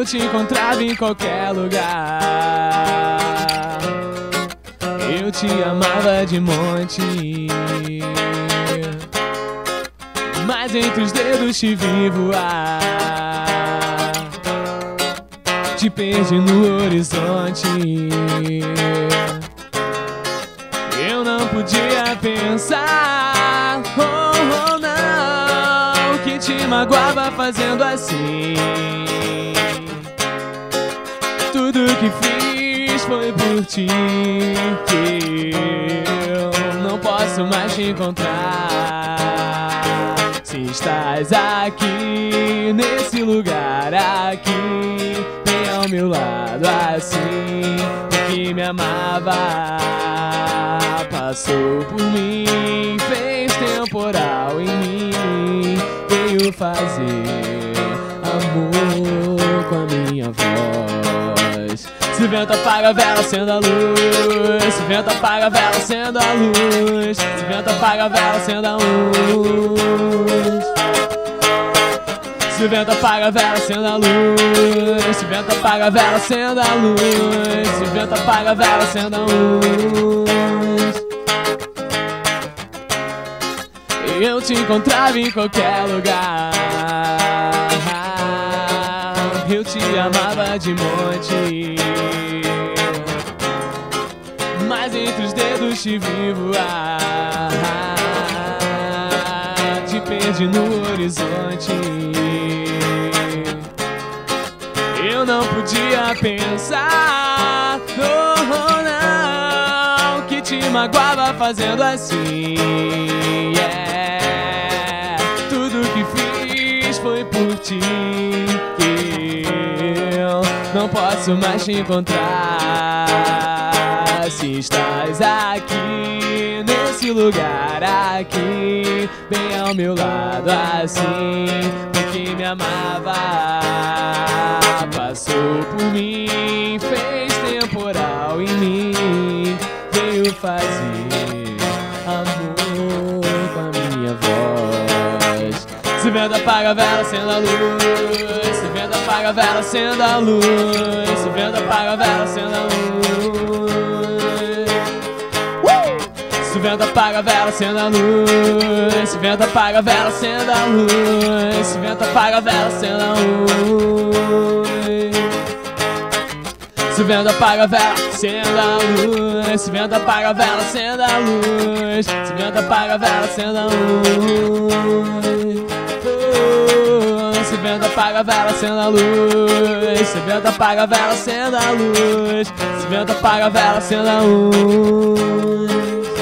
te encontrava em qualquer lugar. Eu te amava de monte, mas entre os dedos te vi voar. Te perdi no horizonte. Eu não podia pensar, oh, oh, não, que te magoava fazendo assim. Tudo que fiz foi por ti, que eu não posso mais te encontrar. Se estás aqui, nesse lugar aqui, bem ao meu lado assim, porque me amava, passou por mim, fez temporal em mim, veio fazer amor com a minha voz. Se o vento apaga a vela, acenda a luz. Se o vento apaga a vela, acenda a luz. Se o vento apaga a vela, acenda a luz. Se o vento apaga a vela, acenda a luz. Se o vento apaga a vela, acenda a luz. Se o vento apaga a vela, acenda a luz. Eu te encontrava em qualquer lugar. Eu te amava de monte, mas entre os dedos te vi voar. Te perdi no horizonte. Eu não podia pensar, oh, não, que te magoava fazendo assim, yeah. Tudo que fiz foi por ti, que eu não posso mais te encontrar. Se estás aqui, nesse lugar aqui, bem ao meu lado assim, porque me amava, passou por mim, fez temporal em mim, veio fazer amor com a minha voz. Se o vento apaga a vela, acenda a luz. Se o vento apaga a vela, acenda a luz. Se o vento apaga a vela, acenda a luz. Se o vento apaga a vela, acenda a luz. Se o vento apaga a vela, acenda a luz. Se o vento apaga a vela, acenda a luz. Se o vento apaga a vela, acenda a luz. Se o vento apaga a vela, acenda a luz. Se o vento apaga a vela, acenda a luz. Se o vento apaga a vela, acenda a luz. Se o vento apaga a vela, acenda a luz. Se o vento apaga a vela, acenda a luz.